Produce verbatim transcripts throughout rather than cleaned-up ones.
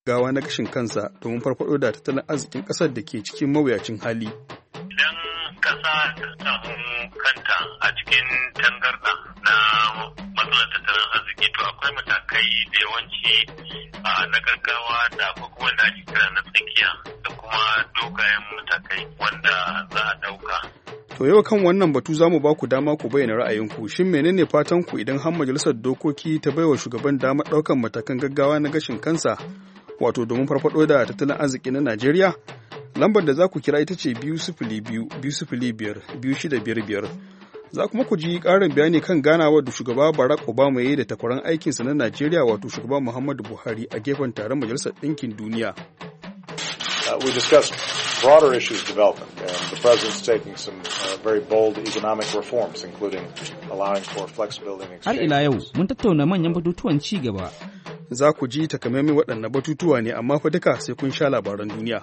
gaggawa na gashin kansa domin farfado da tattalin arzikin ƙasar da ke cikin mawuyacin hali. Idan ƙasa ta samu kanta a cikin tangarɗa na matsalar tattalin arziki to akwai matakai da yawanci na gaggawa da kuma da ake kira na tsakiya da kuma dogayen matakai wanda za a ɗauka. To yau kan wannan batu za mu ba ku dama ku bayyana ra'ayinku. Shin menene fatan ku idan har majalisar dokoki ta baiwa shugaban damar ɗaukan matakan gaggawa na gashin kansa, wato domin farfado da tattalin arziki na Najeriya? Lambar da za ku kira ita ce biyu sifili biyu biyu sifili biyar biyu shida biyar biyar. Za kuma ku ji ƙarin bayani kan ganawar da shugaba Barack Obama ya yi da takwaran aikinsa na Najeriya, wato shugaba Muhammadu Buhari, a gefen taron Majalisar Ɗinkin Duniya. Uh, we discussed broader issues development, and the president's taking some uh, very bold economic reforms, including allowing for flexibility in exchange. Har ila yau mun tattauna manyan batutuwan ci gaba. Za ku ji takamaiman waɗannan batutuwa ne, amma fa duka sai kun sha labaran duniya.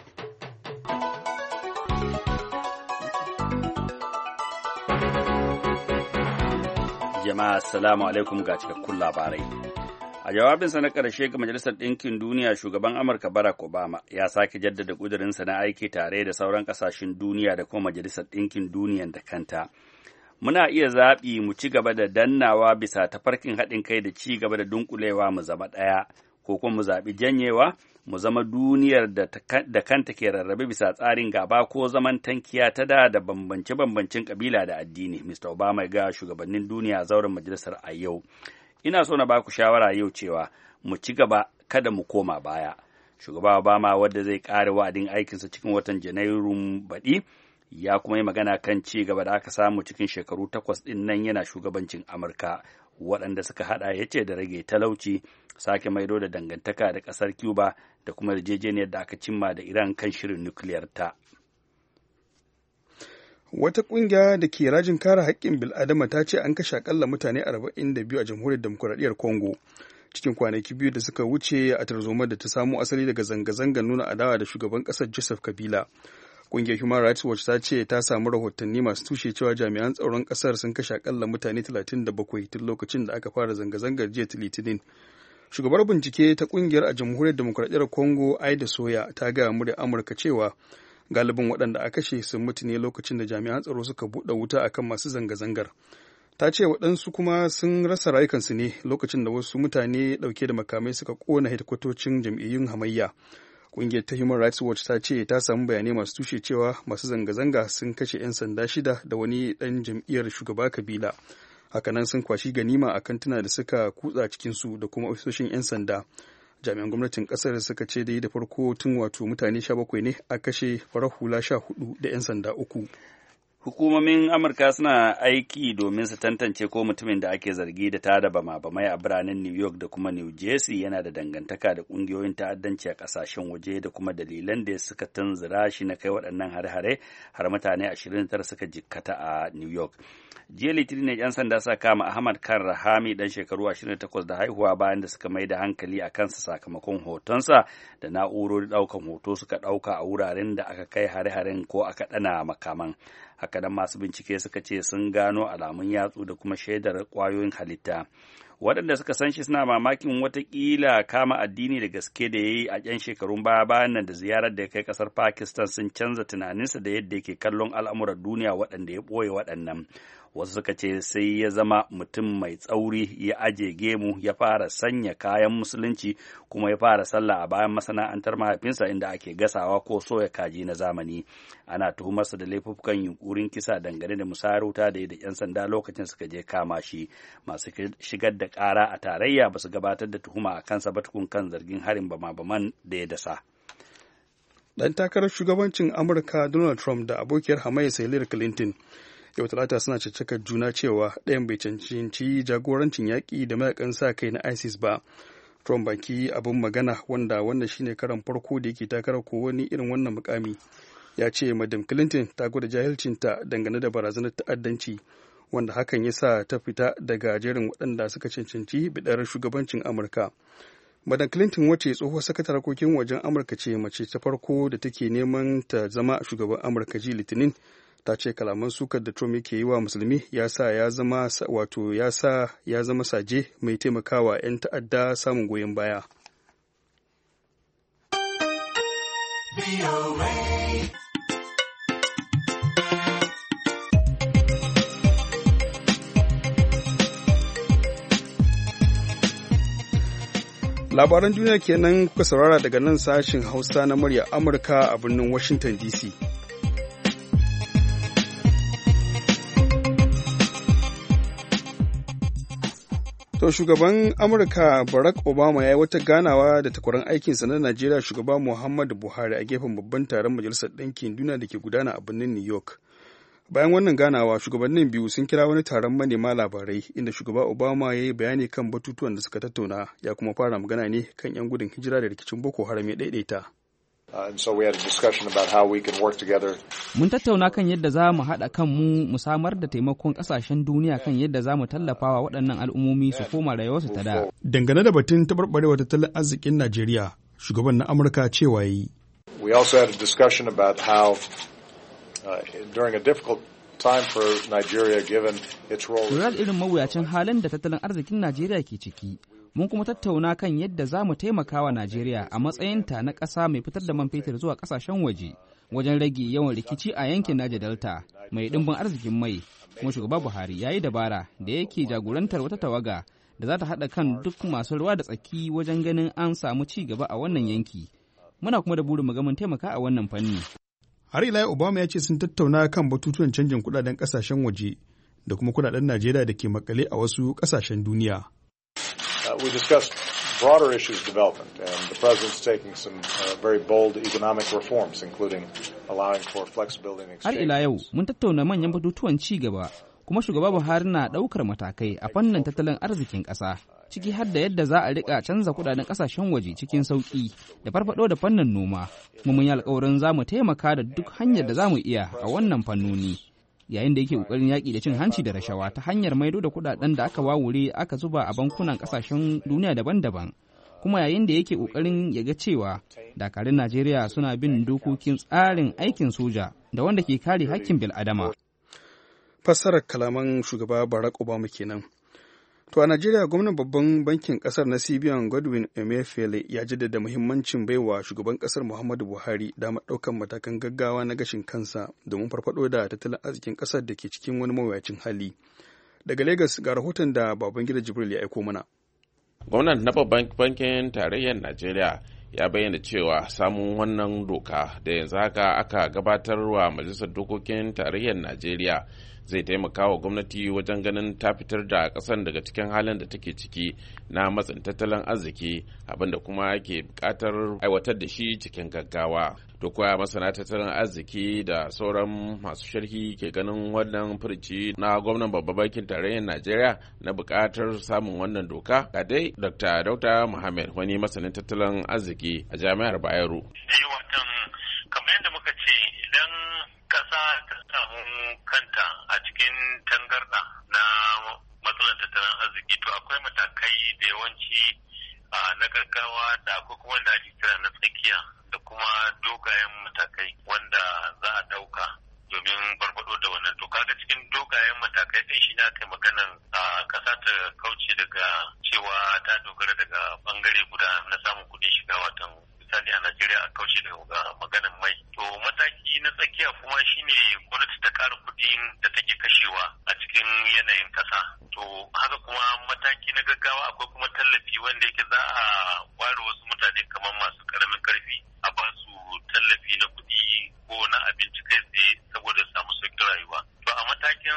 Jama'a assalamu alaikum ga cikakkun labarai. A jawabinsa na ƙarshe ga Majalisar Ɗinkin Duniya, shugaban Amurka Barack Obama ya sake jaddada ƙudurinsa na aiki tare da sauran ƙasashen duniya da kuma Majalisar Ɗinkin Duniya da kanta. Muna iya zaɓi mu ci gaba da dannawa bisa tafarkin haɗin kai da ci gaba da dunƙulewa mu zama ɗaya, ko kuma mu zaɓi janyewa mu zama duniyar da kanta ke rarrabe bisa tsarin gaba ko zaman tankiya ta da da bambance-bambancin ƙabila da addini. Mister Obama ya ga shugabannin duniya a zauren majalisar a yau. Ina so na baku shawara yau cewa mu ci gaba, kada mu koma baya. Shugaba Obama, wadda zai ƙare wa'adin aikinsa cikin watan Janairun baɗi, ya kuma yi magana kan ci gaba da aka samu cikin shekaru takwas ɗin nan yana shugabancin Amurka, waɗanda suka haɗa ya ce da rage talauci, sake maido da dangantaka da ƙasar Cuba da kuma yarjejeniyar da aka cimma da Iran kan shirin nukiliyar ta. Wata ƙungiya da ke rajin kare haƙƙin bil'adama ta ce an kashe akalla mutane arba'in da biyu a jamhuriyar demokuraɗiyyar Congo cikin kwanaki biyu da suka wuce a tarzomar da ta samo asali daga zanga-zangar nuna adawa da shugaban ƙasar Joseph Kabila. Ƙungiyar Human Rights Watch ta ce ta samu rahotanni masu tushe cewa jami'an tsaron ƙasar sun kashe akalla mutane talatin da bakwai tun lokacin da aka fara zanga-zangar jiya Litinin. Shugabar bincike ta ƙungiyar a jamhuriyar demokuraɗiyyar Congo, Aida Soya, ta gaya muryar Amurka cewa galibin waɗanda aka kashe sun mutu ne lokacin da jami'an tsaro suka buɗe wuta akan masu zanga-zangar. Ta ce waɗansu kuma sun rasa rayukansu ne lokacin da wasu mutane ɗauke da makamai suka ƙona hedikwatocin jam'iyyun hamayya. Ƙungiyar ta Human Rights Watch ta ce ta samu bayanai masu tushe cewa masu zanga-zanga sun kashe 'yan sanda shida da wani ɗan jam'iyyar shugaba Kabila. Hakanan sun kwashi ganima a kantuna da suka kutsa cikinsu da kuma ofisoshin 'yan sanda. Jami'an gwamnatin kasar suka ce dai da farko tun wato mutane sha bakwai ne a kashe farar hula sha hudu da 'yan sanda uku. Hukumomin Amurka suna aiki domin su tantance ko mutumin da ake zargi da tada bama-bamai a biranen New York da kuma New Jersey yana da dangantaka da ƙungiyoyin ta'addanci a ƙasashen waje da kuma dalilan da suka tunzura shi na kai waɗannan hare-hare har mutane ashirin da tara suka jikkata a New York. Jiya Litinin ne 'yan sanda suka kama Ahmad Khan Rahami dan shekaru ashirin da takwas da haihuwa bayan da suka mai da hankali a kansa sakamakon hotonsa da na'urorin ɗaukan hoto suka ɗauka a wuraren da aka kai hare-haren ko aka ɗana makaman. Haka nan masu bincike suka ce sun gano alamun yatsu da kuma shaidar ƙwayoyin halitta. Waɗanda suka san shi suna mamakin watakila kama addini da gaske da ya yi a 'yan shekarun baya bayan nan da ziyarar da ya kai ƙasar Pakistan sun canza tunaninsa da yadda yake kallon al'amuran duniya waɗanda ya ɓoye waɗannan. Wasu suka ce sai ya zama mutum mai tsauri, ya aje gemu, ya fara sanya kayan musulunci, kuma ya fara sallah a bayan masana'antar mahaifinsa inda ake gasawa ko soya kaji na zamani. Ana tuhumarsa da laifuffukan yunkurin kisa dangane da musayar wuta da da 'yan sanda lokacin suka je kama shi. Masu shigar da ƙara a tarayya ba su gabatar da tuhuma a kansa ba tukun kan zargin harin bama-baman da ya dasa. Dan takarar shugabancin Amurka Donald Trump da abokiyar hamayyarsa Hillary Clinton yau talata suna caccakar juna cewa ɗayan bai cancanci jagorancin yaƙi da mayakan sa kai na ISIS ba. Trump baki abin magana, wanda wannan shine karan farko da yake takarar ko wani irin wannan mukami, ya ce Madam Clinton ta gwada jahilcinta dangane da barazanar ta'addanci, wanda hakan ya sa ta fita daga jerin waɗanda suka cancanci bidar shugabancin Amurka. Madam Clinton, wacce tsohuwar sakatar harkokin wajen Amurka ce, mace ta farko da take neman ta zama shugaban Amurka ji Litinin, ta ce kalaman sukar da Trump yake yi wa musulmi ya sa ya zama wato ya sa ya zama saje mai taimakawa 'yan ta'adda samun goyon baya. Labaran duniya kenan kuka saurara daga nan sashin Hausa na murya Amurka a birnin Washington D C. To shugaban Amurka Barack Obama ya yi wata ganawa da takwaran aikinsa na Najeriya shugaba Muhammadu Buhari a gefen babban taron Majalisar Ɗinkin Duniya da ke gudana a birnin New York. Bayan wannan ganawa, shugabannin biyu sun kira wani taron manema labarai inda shugaba Obama ya yi bayani kan batutuwan da suka tattauna, ya kuma fara magana ne kan 'yan gudun hijira da rikicin Boko Haram ya daidaita. Mun tattauna kan yadda za mu haɗa kanmu mu samar da taimakon ƙasashen duniya kan yadda za mu tallafawa waɗannan al'ummomi su koma rayuwarsu ta da. Dangane da batun taɓarɓarewa tattalin arzikin Najeriya, shugaban na Amurka cewa yi. We also had a discussion about how Uh, during a difficult time for Nigeria given its role. Lura da irin mawuyacin halin da tattalin arzikin Najeriya ke ciki, mun kuma tattauna kan yadda za mu taimaka wa Najeriya a matsayinta na ƙasa mai fitar da man fetur zuwa ƙasashen waje wajen rage yawan rikici a yankin Niger Delta mai ɗimbin arzikin mai. Kuma shugaba Buhari ya yi dabara da yake jagorantar wata tawaga da za ta haɗa kan duk masu ruwa da tsaki wajen ganin an samu ci gaba a wannan yanki. Muna kuma da burin mu ga mun taimaka a wannan fanni. Har ila Obama ya ce sun tattauna kan batutuwan canjin kudaden kasashen waje da kuma kudaden Najeriya da ke makale a wasu kasashen duniya. Uh, we discussed broader issues development and the president's taking some uh, very bold economic reforms including allowing for flexibility in exchange. Har ila yau mun tattauna manyan batutuwan ci gaba kuma shugaba Buhari na daukar matakai a fannin tattalin arzikin ƙasa. Ciki har da yadda za a rika canza kudaden kasashen waje cikin sauki da farfado da fannin noma. Mu mun yi alƙawarin za mu taimaka da duk hanyar da za mu iya a wannan fannoni. Yayin da yake ƙoƙarin yaƙi da cin hanci da rashawa ta hanyar maido da kudaden da aka wawure aka zuba a bankunan kasashen duniya daban-daban. Kuma yayin da yake ƙoƙarin ya ga cewa dakarun Najeriya suna bin dokokin tsarin aikin soja da wanda ke kare haƙƙin bil'adama. Fassarar kalaman shugaba Barack Obama kenan. To a Najeriya gwamnan babban bankin kasar na C B N Godwin Emefiele ya jaddada muhimmancin baiwa shugaban kasar Muhammadu Buhari damar ɗaukar matakan gaggawa na gashin kansa domin farfado da tattalin arzikin kasar da ke cikin wani mawuyacin hali. Daga Lagos ga rahoton da Babangida Jibril ya aiko mana. Gwamnan na babban bankin tarayyar Najeriya ya bayyana cewa samun wannan doka da yanzu haka aka gabatar wa Majalisar Dokokin Tarayyar Najeriya zai taimaka wa gwamnati wajen ganin ta fitar da ƙasar daga cikin halin da take ciki na matsin tattalin arziki abinda kuma ke buƙatar aiwatar da shi cikin gaggawa. To kuwa masana tattalin arziki da sauran masu sharhi ke ganin wannan furci na gwamnan babban bankin tarayyar Najeriya na buƙatar samun wannan doka? Ga dai Dokta Dauda Muhammad, wani masanin tattalin arziki a Jami'ar Bayero. Eh watan kamar yadda muka ce idan ƙasa ta samu kanta a cikin tangarɗa na matsalar tattalin arziki to akwai matakai da yawanci na gaggawa da akwai kuma wanda ake kira na tsakiya da kuma dogayen matakai wanda za a ɗauka domin farfaɗo da wannan to kaga cikin dogayen matakai ɗin shi ne aka yi maganan ƙasa ta kauce daga cewa ta dogara daga ɓangare guda na samun kuɗin shiga watan misali a Najeriya a kauce daga maganan mai to mataki na tsakiya kuma shine gwamnati ta ƙara kuɗin da take kashewa a cikin yanayin ƙasa to haka kuma mataki na gaggawa akwai kuma tallafi wanda yake za a ware wasu mutane kamar masu ƙaramin ƙarfi a ba su tallafi na kuɗi ko na abinci kai tsaye saboda samu sauƙin rayuwa to a matakin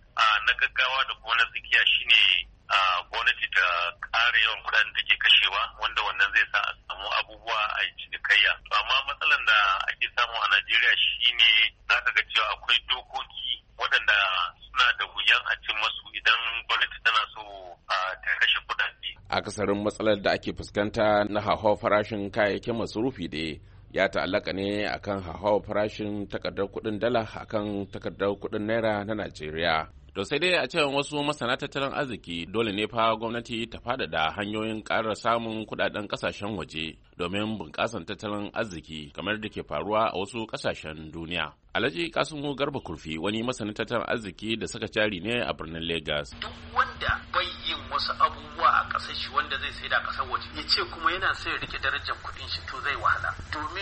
na gaggawa da kuma na tsakiya shine gwamnati ta ƙara yawan kuɗaɗen da take kashewa wanda wannan zai sa a samu abubuwa a yi cinikayya to amma matsalar da ake samu a Najeriya shine za ka ga cewa akwai dokoki waɗanda suna da wuyan a cin masu idan gwamnati tana so ta kashe kuɗaɗe. Akasarin matsalar da ake fuskanta na hauhawar farashin kayayyakin masarufi da ya ta'allaka ne akan hauhawar farashin takardar kuɗin dala akan takardar kuɗin naira na Najeriya. To sai dai a cewa wasu masana tattalin arziki dole ne fa gwamnati ta faɗaɗa hanyoyin ƙara samun kuɗaɗen ƙasashen waje domin bunƙasan tattalin arziki kamar da ke faruwa a wasu ƙasashen duniya. Alhaji Kasimu Garba Kurfi wani masanin tattalin arziki da saka jari ne a birnin Lagos. Duk wanda bai yin wasu abubuwa a ƙasar shi wanda zai sai da ƙasar waje ya ce kuma yana sai rike darajar kuɗin shi to zai wahala domin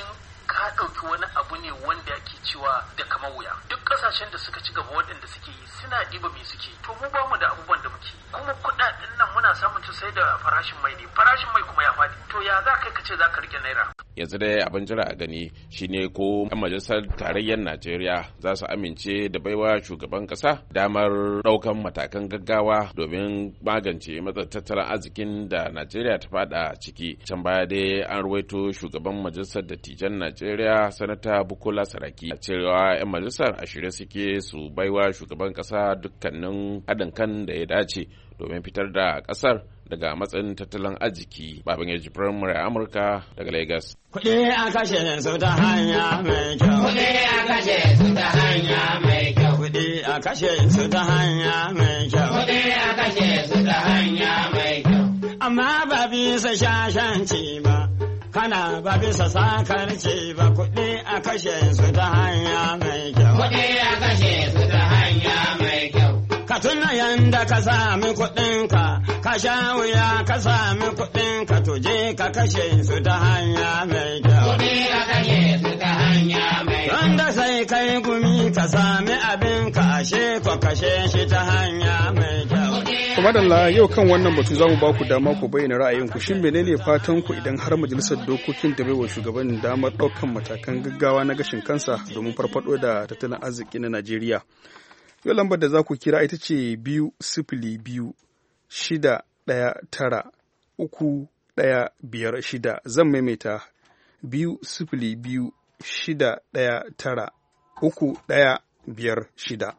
ka ɗauki wani abu ne wanda yake cewa da kamar wuya. Duk ƙasashen da suka ci gaba waɗanda suke yi suna ɗiba me suke, to mu ba mu da abubuwan da muke, kuma kuɗaɗen nan muna samun su sai da farashin mai ne, farashin mai kuma ya faɗi, to ya za kai ka ce za ka rike naira. Yanzu dai abin jira a gani shine ko 'yan majalisar tarayyar Najeriya za su amince da baiwa shugaban kasa damar ɗaukan matakan gaggawa domin magance matsalar tattalin arzikin da Najeriya ta fada ciki. Can baya dai an ruwaito shugaban majalisar dattijan Najeriya Sanata Bukola Saraki cewa 'yan majalisar a shirye suke su baiwa shugaban kasa dukkanin haɗin kan da ya dace domin fitar da ƙasar daga matsayin tattalin arziki. Baban Yaji Firamare Amurka daga Lagos. Kuɗi a kashe su ta hanya mai kyau. Kuɗi a kashe su ta hanya mai kyau. Kuɗi a kashe su ta hanya mai kyau. Kuɗi a kashe su ta hanya mai kyau. Amma ba bisa shashanci ba, kana ba bisa sakarci ba. Kuɗi a kashe su ta hanya mai kyau. Kuɗi a kashe su ta hanya mai kyau. Ka tuna yanda ka sami kuɗinka, ka sha wuya ka sami kuɗinka, to je ka kashe su ta hanya mai kyau. Kuɗi ka kashe su ta hanya mai kyau. Wanda sai kai gumi ka sami abinka, ashe ko kashe shi ta hanya mai kyau. Kuma da yau kan wannan batu za mu ba ku dama ku bayyana ra'ayinku. Shin menene fatan ku idan har majalisar dokokin ta baiwa shugaban damar ɗaukan matakan gaggawa na gashin kansa domin farfaɗo da tattalin arziki na Najeriya? Yau lambar da za ku kira ita ce biyu sifili biyu shida ɗaya tara uku ɗaya biyar shida. Zan maimaita biyu sifili biyu shida ɗaya tara uku ɗaya biyar shida.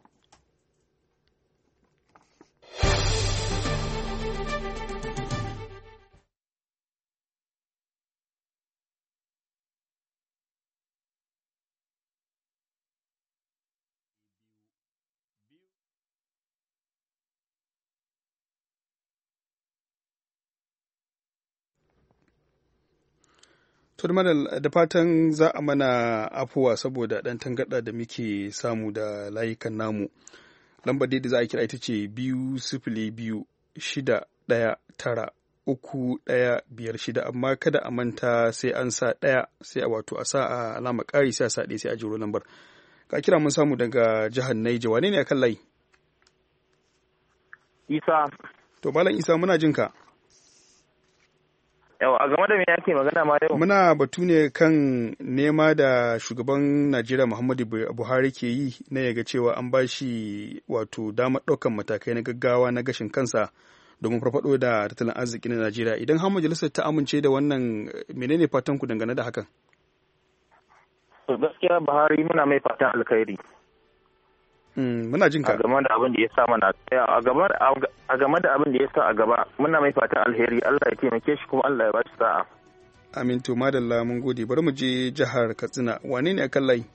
To da fatan za a mana afuwa saboda ɗan tangarɗa da muke samu da layukan namu. Lambar da za a kira ita ce biyu sifili biyu shida ɗaya tara uku ɗaya biyar shida, amma kada a manta sai an sa ɗaya sai a wato a sa a alama ƙari sai a sa ɗaya sai a jiro lambar. Ka kira mun samu daga jihar Naija, wane ne a kan layi? Isa. To Malam Isa muna jin ka. Yawa, a game da me yake magana ma yau? Muna batu ne kan nema da shugaban Najeriya Muhammadu Buhari ke yi na yaga cewa an ba shi wato damar ɗaukan matakai na gaggawa na gashin kansa domin farfaɗo da tattalin arziki na Najeriya. Idan har majalisar ta amince da wannan, menene fatan ku dangane da hakan? Gaskiya Buhari muna mai fatan alkhairi. Muna jin ka. A game da abin da ya sa mana a game da abin da ya sa a gaba muna mai fatan alheri, Allah ya taimake shi kuma Allah ya ba shi sa'a. Amin, to madalla mun gode. Bari mu je jihar Katsina. Wane ne akan layi?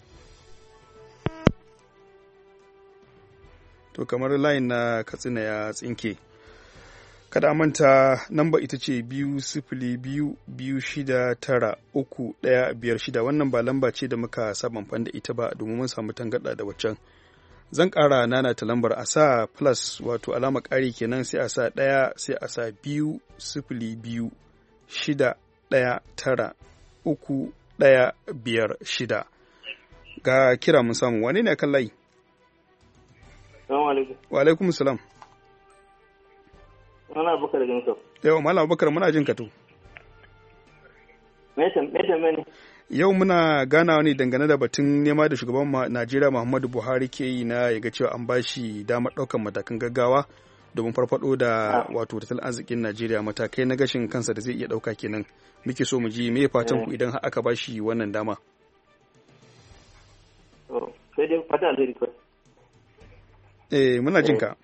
To kamar layin na Katsina ya tsinke. Kada a manta namba ita ce biyu sifili biyu biyu shida tara uku ɗaya biyar shida. Wannan ba lamba ce da muka saba amfani da ita ba domin mun samu tangarɗa da waccan. Zan ƙara nana ta lambar a sa plus wato alama ƙari kenan sai a sa ɗaya sai a sa biyu sifili biyu shida ɗaya tara uku ɗaya biyar shida. Ga kira mun samu, wane ne a kan layi? Wa alaikum salam. Muna Abubakar da Jinka. Yau Malam Abubakar muna jin ka to. Me me Yau muna ganawa ne dangane da batun nema da shugaban Najeriya Muhammadu Buhari ke yi na yaga cewa an ba shi damar ɗaukan matakan gaggawa domin farfado da wato tattalin arzikin Najeriya, matakai na gashin kansa da zai iya ɗauka kenan. Muke so mu ji me fatan ku idan aka ba shi wannan dama. Sai dai fata alheri ko. Eh muna jin ka.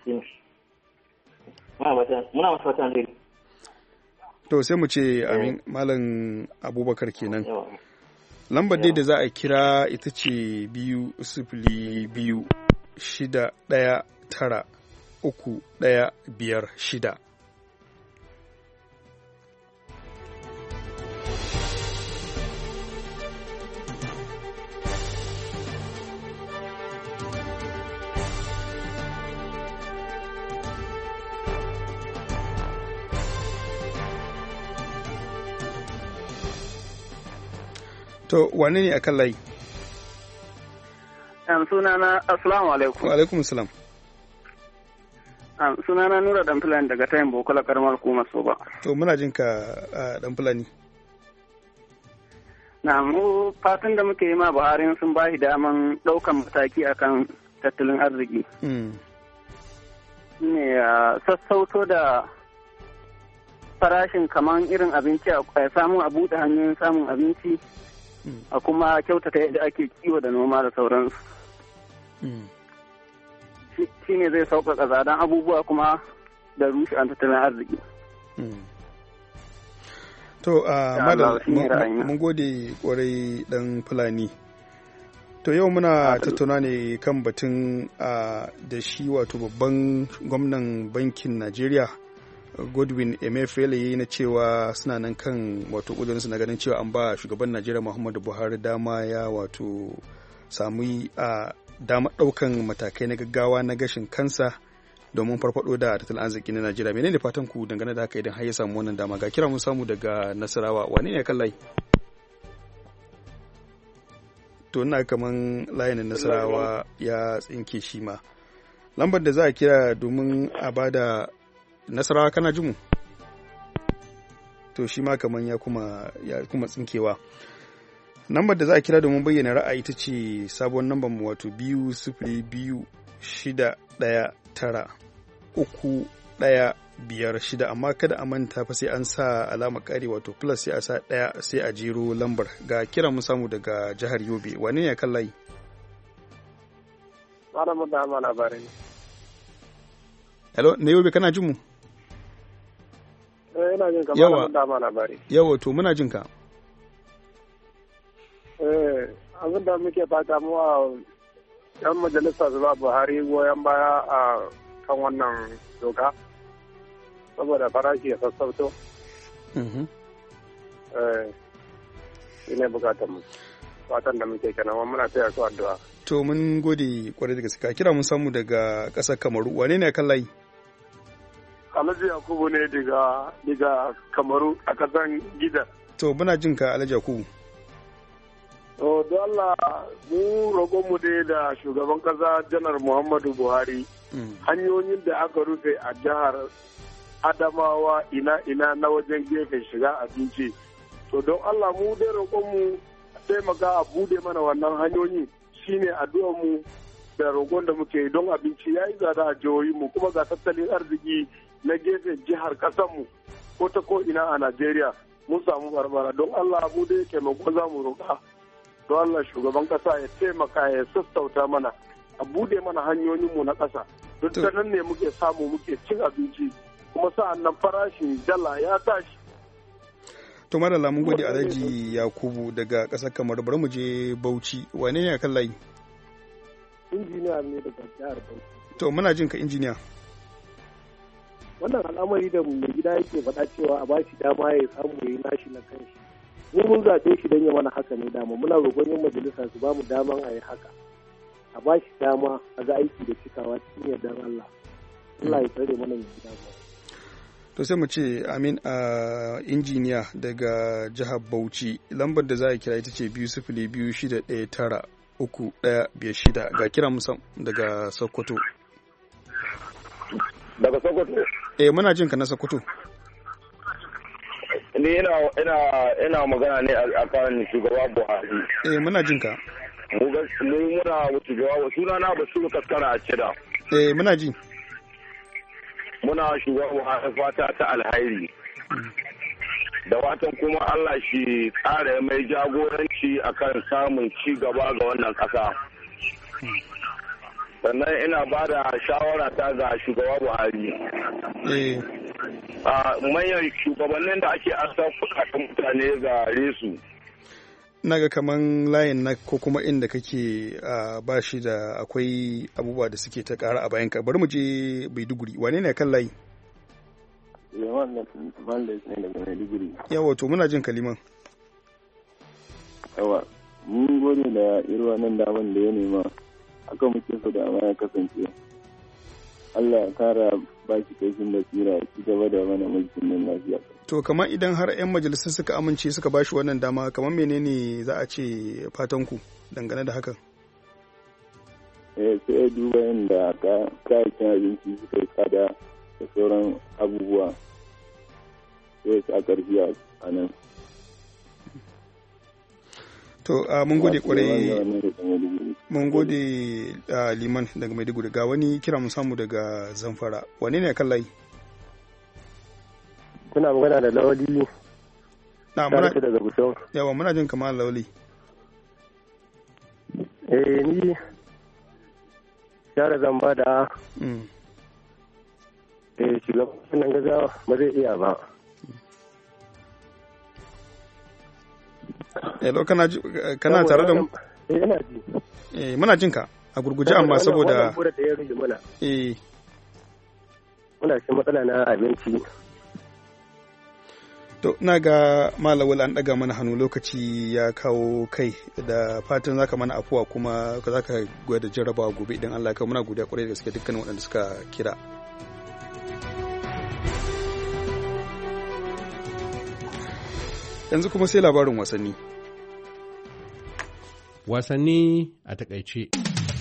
Muna masa fata alheri. To sai mu ce amin. Malam Abubakar kenan. Lambar dai da za a kira ita ce biyu sifili biyu shida ɗaya tara uku ɗaya biyar shida. To wane ne akan layi? Um, sunana assalamu alaikum. Wa alaikum salam. Um, sunana Nura Dan Fulani daga tayin Bokola karamar hukumar Soba. To muna jin ka uh, Dan Fulani. Na mu fatan da muke yi ma Buhari sun ba shi daman ɗaukan mataki akan tattalin arziki. Mm. Ne uh, sassauto da farashin kaman irin abinci a samun a buɗe hanyoyin samun abinci mm. a kuma kyautata yadda ake kiwo da noma da sauransu. Mm. Shi ne zai sauƙaƙa tsadan abubuwa kuma da rushe an tattalin arziki. Mm. To, uh, madam, mun gode kwarai dan Fulani. To yau muna tattauna ne kan batun uh, da shi wato babban gwamnan bankin Najeriya Godwin Emefiele na cewa suna nan kan wato ƙudurinsu na ganin cewa an ba shugaban Najeriya Muhammadu Buhari dama ya wato samu a uh, dama ɗaukan matakai na gaggawa na gashin kansa domin farfado da tattalin arziki na Najeriya. Menene fatan ku dangane da haka idan har ya samu wannan dama? Ga kira mun samu daga Nasarawa. Wane ne kan layi? To ina kaman layin Nasarawa ya tsinke shi ma. Lambar da za a kira domin a bada Nasarawa kana ji mu? To shi ma kaman ya kuma ya kuma tsinkewa. Lambar da za a kira domin bayyana ra'ayi ita ce sabon lambar mu wato biyu sifili biyu shida ɗaya tara uku ɗaya biyar shida, amma kada a manta fa sai an sa alama ƙari wato plus sai a sa ɗaya sai a jero lambar. Ga kira mu samu daga jihar Yobe. Wane ne kan layi? Malamin da ma labarai. Hello, na Yobe kana jin mu? Eh, ina jin ka. Malamin da ma labarai. Yawa, to muna jin ka. Eh, abin da muke fata mu a yan majalisa su ba Buhari goyon baya a kan wannan doka saboda farashi ya sassauto. Eh, shi ne bukatar mu. Fatan da muke kenan muna taya su addu'a. To mun gode kwarai da gaske. Kira mun samu daga ƙasar Kamaru. Wane ne kan layi? Alhaji Yakubu ne daga daga Kamaru a ƙasar Gida. To muna jin ka Alhaji Yakubu. To don Allah mu roƙonmu dai da shugaban ƙasa Janar Muhammadu Buhari hanyoyin da aka rufe a jihar Adamawa ina ina na wajen gefen shiga abinci. To don Allah mu dai roƙonmu taimaka a bude mana wannan hanyoyi shine addu'armu da roƙon da muke don abinci yayi tsada a jihohinmu kuma ga tattalin arziki na gefen jihar ƙasarmu ko ta ko ina a Najeriya mun samu barbara don Allah mu dai taimako za mu roƙa. Don Allah shugaban kasa ya taimaka ya sassauta mana a bude mana hanyoyinmu na kasa duk da nan ne muke samu muke cin abinci kuma sa'an nan farashin dala ya tashi. To madalla mun gode Alhaji Yakubu daga ƙasar Kamar. Bari mu je Bauchi. Wane ne kan layi? Injiniya ne daga jihar Bauchi. To muna jin ka injiniya. Wannan al'amari da mai gida yake faɗa cewa a bashi dama ya samu ya yi nashi na kanshi. Mu mun zaɓe shi don ya mana haka ne dama muna roƙon yin majalisa su ba mu daman a yi haka a ba shi dama a ga aiki da cikawa cikin yardar Allah Allah ya tsare mana mai gida ba. To sai mu ce amin a injiniya daga jihar Bauchi. Lambar da za a kira ita ce biyu sifili biyu shida ɗaya tara uku ɗaya biyar shida. Ga kira musam daga Sokoto. Daga Sokoto? Eh muna jin ka na Sokoto. Ni ina ina ina magana ne a kan shugaba Buhari. Eh muna jin ka. Mu muna shugaba suna na Basiru Kaskara a Cida. Eh muna ji. Muna shugaba Buhari fata ta alhairi. Da watan kuma Allah shi ƙara mai jagoranci akan samun ci gaba ga wannan ƙasa. Sannan ina ba da shawara ta ga shugaba Buhari. Eh. a manyan shugabannin da ake asa kudaden mutane ga resu. Naga kaman layin na ko kuma inda kake ba shi da akwai abubuwa da suke ta ƙara a bayan ka. Bari mu je Maiduguri. Wane ne kan layi? Yawan da Bandes ne daga Maiduguri. Yawa to muna jin kaliman. Yawa mun gode da irin wannan daman da ya nema. Haka muke so da ya kasance. Allah ya kara ba shi kaifin basira ya ci gaba da mana mulkin nan lafiya. To kamar idan har 'yan majalisar suka amince suka bashi wannan dama, kamar menene za a ce fatan ku dangane da hakan? Eh sai duba yadda kayayyakin abinci suka yi tsada da sauran abubuwa sai su a ƙarfi a nan. To mun gode kwarai, mun gode Liman daga Maiduguri. Ga wani kira mu samu daga Zamfara. Wane ne kan layi? Kuna magana da Lawali. Na muna daga Gusau. Yawa muna jin kamar Lawali. Eh ni share zamba da eh shugaban nan gaza ba zai iya ba. Hello, kana kana tare da mu? Eh ina ji. Eh muna jin ka a gurguje amma saboda eh muna shi matsala na abinci. To na ga malawal an daga mana hannu, lokaci ya kawo kai, da fatan zaka mana afuwa kuma zaka gwada jarrabawa gobe idan Allah ka. Muna godiya kwarai da gaske dukkanin waɗanda suka kira. Yanzu kuma sai labarin wasanni. Wasanni a takaice.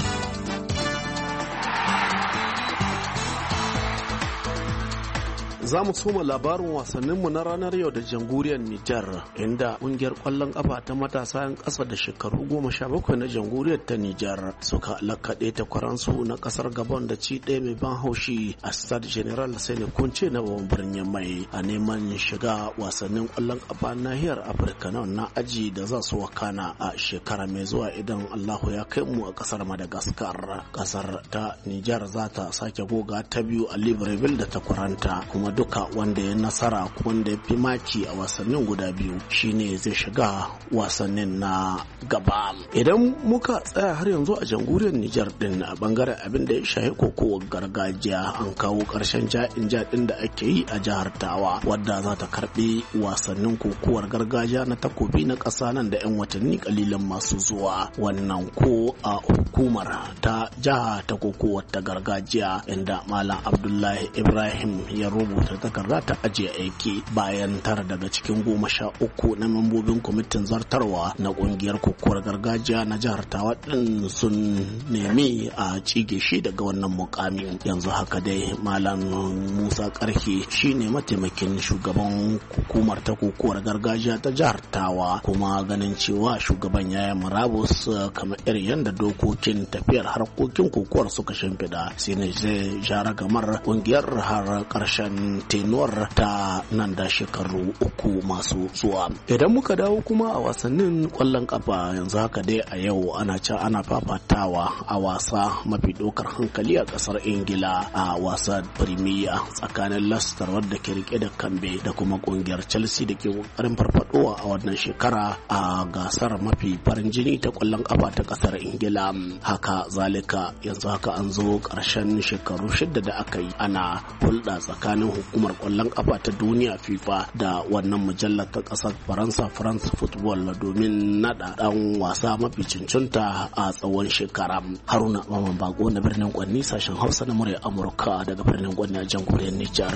Za mu soma labarin wasanninmu na ranar yau da jamhuriyar Nijar, inda ƙungiyar ƙwallon ƙafa ta matasa 'yan ƙasa da shekaru goma sha bakwai na jamhuriyar ta Nijar suka lakaɗe ta kwaransu na ƙasar Gabon da ci ɗaya mai ban haushi a Stade General Sani Kunce na babban birnin Mai a neman shiga wasannin ƙwallon ƙafa nahiyar Afirka na wannan aji da za su wakana a shekara mai zuwa idan Allahu ya kai mu a ƙasar Madagascar. Ƙasar ta Nijar za ta sake goga ta biyu a Libreville da ta kwaranta, kuma duka wanda ya nasara wanda ya fi maki a wasannin guda biyu shine zai shiga wasannin na gaba. Idan muka tsaya har yanzu a jamhuriyar Nijar din a bangaren abin da ya shahi kokowar gargajiya, an kawo karshen ja'in jaɗin da ake yi a jihar Tawa, wadda za ta karbi wasannin kokowar gargajiya na takobi na ƙasa nan da 'yan watanni kalilan masu zuwa. Wannan ko a hukumar ta jiha ta kokowar ta gargajiya, inda Malam Abdullahi Ibrahim ya rubuta takarda ta ajiye aiki bayan tara daga cikin goma sha uku na membobin kwamitin zartarwa na kungiyar kokowar gargajiya na jihar Tawa din sun nemi a cige shi daga wannan mukami. Yanzu haka dai Malam Musa Karhi shine mataimakin shugaban hukumar ta kokowar gargajiya ta jihar Tawa, kuma ganin cewa shugaban yaya murabus kamar irin yadda dokokin tafiyar harkokin kokowar suka shimfiɗa, sai ne zai jara gamar kungiyar har karshen tenuwar ta nan da shekaru uku masu zuwa. Idan muka dawo kuma a wasannin kwallon kafa, yanzu haka dai a yau ana ca ana fafatawa a wasa mafi ɗaukar hankali a ƙasar Ingila, a wasa Premier tsakanin Leicester wadda ke rike da kambe da kuma ƙungiyar Chelsea da ke ƙoƙarin farfadowa a wannan shekara a gasar mafi farin jini ta kwallon kafa ta ƙasar Ingila. Haka zalika yanzu haka an zo ƙarshen shekaru shida da aka yi ana hulɗa tsakanin hukumar kwallon kafa ta duniya FIFA da wannan mujallar ta kasar Faransa France Football domin nada dan wasa mafi cancanta a tsawon shekara. Haruna Maman Bago na birnin Kwanni, sashen Hausa na murya Amurka daga birnin Kwanni a jamhuriyar Nijar.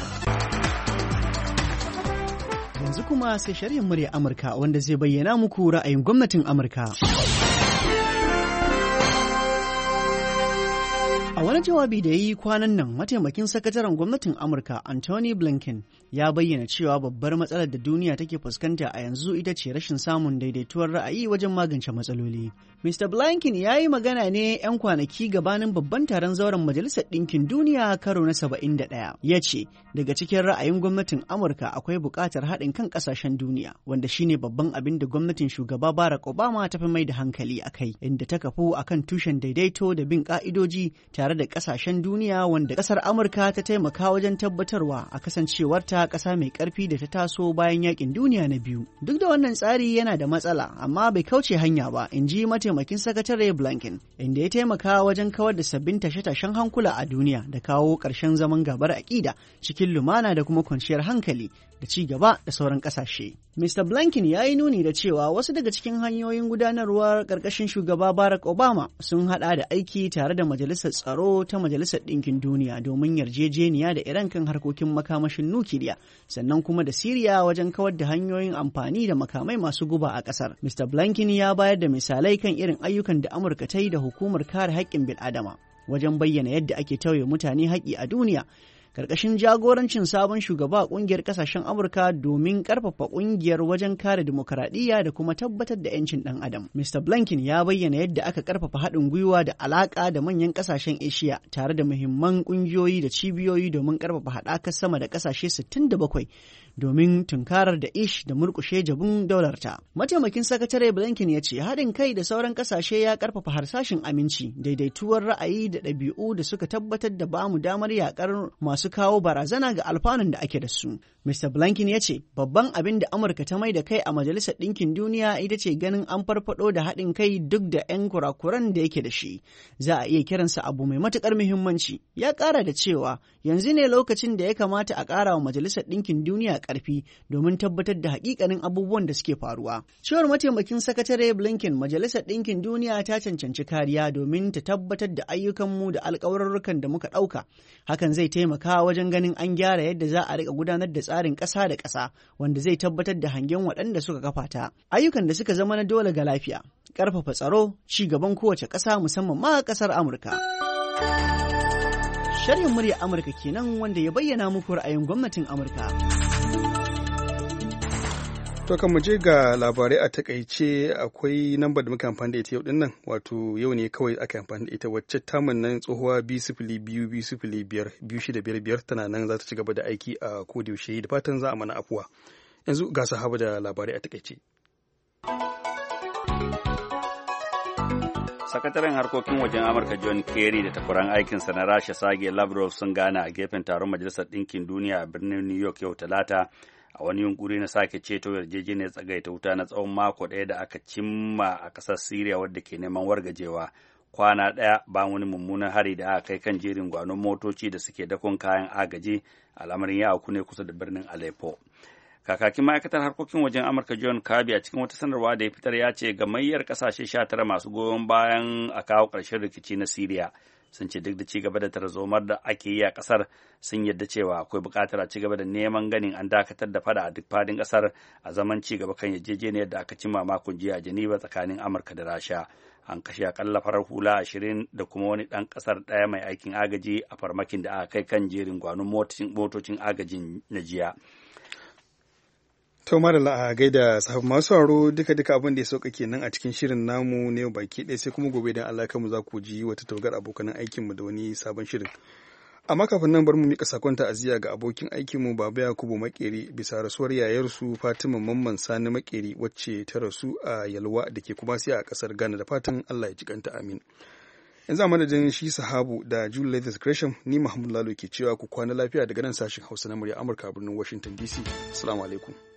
Yanzu kuma sai sharhin murya Amurka wanda zai bayyana muku ra'ayin gwamnatin Amurka. A wani jawabi da ya yi kwanan nan, mataimakin sakataren gwamnatin Amurka Anthony Blinken ya bayyana cewa babbar matsalar da duniya take fuskanta a yanzu ita ce rashin samun daidaituwar ra'ayi wajen magance matsaloli. Mister Blinken ya yi magana ne 'yan kwanaki gabanin babban taron zauren Majalisar Ɗinkin Duniya karo na saba'in da ɗaya. Ya ce, daga cikin ra'ayin gwamnatin Amurka akwai buƙatar haɗin kan ƙasashen duniya, wanda shine babban abin da gwamnatin shugaba Barack Obama ta fi mai da hankali a kai, inda ta kafu akan tushen daidaito da bin ƙa'idoji tare da ƙasashen duniya, wanda ƙasar Amurka ta taimaka wajen tabbatarwa a kasancewarta ƙasa mai ƙarfi da ta taso bayan yaƙin duniya na biyu. Duk da wannan tsari yana da matsala, amma bai kauce hanya ba, in ji mataimakin sakatare Blinken, inda ya taimaka wajen kawar da sabbin tashe-tashen hankula a duniya da kawo ƙarshen zaman gabar aƙida cikin lumana da kuma kwanciyar hankali da ci gaba da sauran ƙasashe. Mister Blinken ya yi nuni da cewa wasu daga cikin hanyoyin gudanarwar ƙarƙashin shugaba Barack Obama sun haɗa da aiki tare da Majalisar Tsaro tsaro ta Majalisar Ɗinkin Duniya domin yarjejeniya da Iran kan harkokin makamashin nukiliya, sannan kuma da Siriya wajen kawar da hanyoyin amfani da makamai masu guba a ƙasar. Mister Blinken ya bayar da misalai kan irin ayyukan da Amurka ta yi da hukumar kare haƙƙin bil'adama wajen bayyana yadda ake tauye mutane haƙƙi a duniya. Karkashin jagorancin sabon shugaba a kungiyar kasashen Amurka domin karfafa kungiyar wajen kare dimokuraɗiyya da kuma tabbatar da 'yancin ɗan adam. Mister Blinken ya bayyana yadda aka karfafa haɗin gwiwa da alaƙa da manyan kasashen Asia tare da muhimman kungiyoyi da cibiyoyi domin karfafa haɗakar sama da kasashe sittin da bakwai domin tunkarar da ish da murƙushe jabun daularta. Mataimakin sakatare Blinken ya ce haɗin kai da sauran kasashe ya karfafa harsashin aminci, daidaituwar ra'ayi da ɗabi'u da suka tabbatar da bamu damar yaƙar masu su kawo barazana ga alfanun da ake da su. Mister Blinken ya ce babban abin da Amurka ta mai da kai a Majalisar Ɗinkin Duniya ita ce ganin an farfado da haɗin kai duk da 'yan kurakuran da yake da shi. Za a iya kiransa abu mai matuƙar muhimmanci. Ya ƙara da cewa yanzu ne lokacin da ya kamata a ƙara wa Majalisar Ɗinkin Duniya ƙarfi domin tabbatar da haƙiƙanin abubuwan da suke faruwa. Cewar mataimakin sakatare Blinken, Majalisar Ɗinkin Duniya ta cancanci kariya domin ta tabbatar da ayyukanmu da alƙawarurrukan da muka ɗauka. Hakan zai taimaka wajen ganin an gyara yadda za a rika gudanar da tsarin ƙasa da ƙasa wanda zai tabbatar da hangen waɗanda suka kafa ta. Ayyukan da suka zama na dole ga lafiya, ƙarfafa tsaro, ci gaban kowace ƙasa musamman ma ƙasar Amurka. Sharhin murya Amurka kenan wanda ya bayyana muku ra'ayin gwamnatin Amurka. To kan mu je ga labarai a takaice, akwai namba da muka amfani da ita yau din nan, wato yau ne kawai aka amfani da ita, wacce tamun nan tsohuwa biyu sifili biyu biyu sifili biyar biyu shida biyar biyar tana nan za ta ci gaba da aiki a kodayaushe, da fatan za a mana afuwa. Yanzu ga sahaba da labarai a takaice. Sakataren harkokin wajen Amurka John Kerry da takwaran aikinsa na Rasha Sergei Lavrov sun gana a gefen taron Majalisar Ɗinkin Duniya a birnin New York yau Talata, a wani yunkuri na sake ceto yarjejeniyar tsagaita wuta na tsawon mako ɗaya da aka cimma a ƙasar Siriya wadda ke neman wargajewa, kwana ɗaya bayan wani mummunan hari da aka kai kan jerin gwanon motoci da suke dakon kayan agaji. Al'amarin ya auku ne kusa da birnin Aleppo. Kakakin ma'aikatar harkokin wajen Amurka John Kirby a cikin wata sanarwa da ya fitar ya ce gamayyar ƙasashe sha tara masu goyon bayan a kawo ƙarshen rikici na Siriya sun ce duk da ci gaba da tarzomar da ake yi a ƙasar, sun yadda cewa akwai buƙatar a ci gaba da neman ganin an dakatar da fada a duk fadin ƙasar a zaman ci gaba kan yarjejeniyar da aka cimma makon jiya a Geneva tsakanin Amurka da Rasha. An kashe akalla farar hula ashirin da kuma wani ɗan ƙasar ɗaya mai aikin agaji a farmakin da aka kai kan jerin gwanon motocin agajin na jiya. To madalla a gaida sahabu masu sauraro duka duka abin da ya sauka kenan a cikin shirin namu ne baki ɗaya, sai kuma gobe dan Allah kanmu za ku ji wata tawagar abokan aikin mu da wani sabon shirin. Amma kafin nan bar mu mika sakon ta'aziyya ga abokin aikin mu Baba Yakubu Makeri bisa rasuwar yayarsu Fatima Mamman Sani Makeri wacce ta rasu a Yalwa da ke kuma sai a kasar Ghana, da fatan Allah ya jikanta amin. Yanzu a madadin shi sahabu da Julie Leathers Gresham, ni Mahmud Lalo ke cewa ku kwana lafiya daga nan sashen Hausa na murya Amurka a birnin Washington D C. Assalamu alaikum.